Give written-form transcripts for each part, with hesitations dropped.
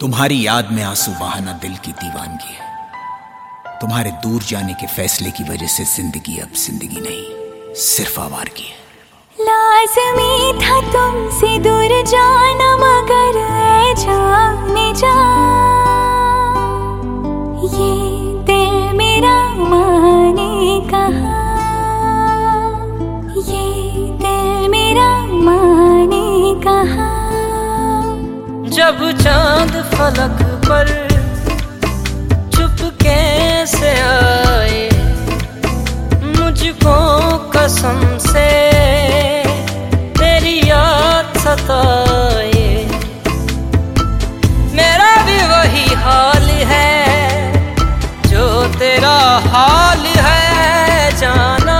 तुम्हारी याद में आंसू बहाना दिल की दीवानगी है। तुम्हारे दूर जाने के फैसले की वजह से जिंदगी अब जिंदगी नहीं, सिर्फ आवारगी है। लाज़मी था तुमसे दूर जाना, मगर ऐ जाने जा, ये दिल मेरा माने कहाँ, ये दिल मेरा माने कहाँ। जब चांद फलक पर चुपके से आए, मुझको कसम से तेरी याद सताए। मेरा भी वही हाल है जो तेरा हाल है जाना,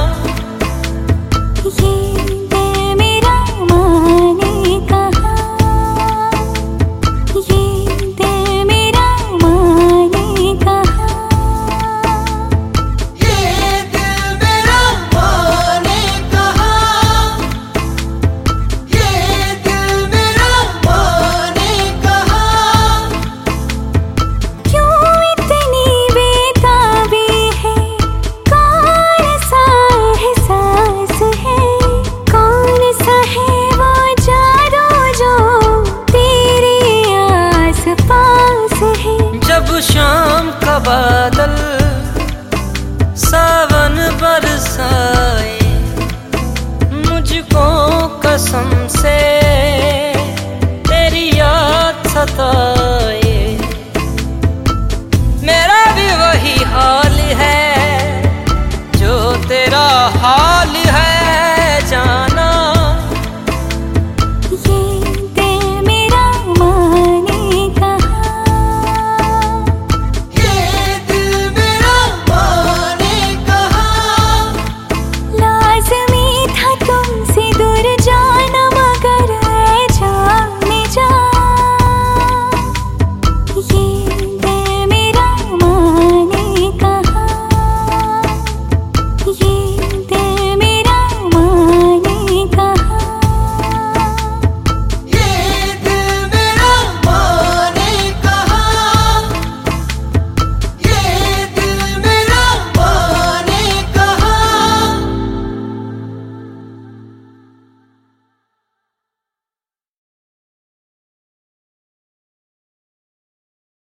शाम का बादल सावन बरसाए, मुझको कसम से तेरी याद सताए।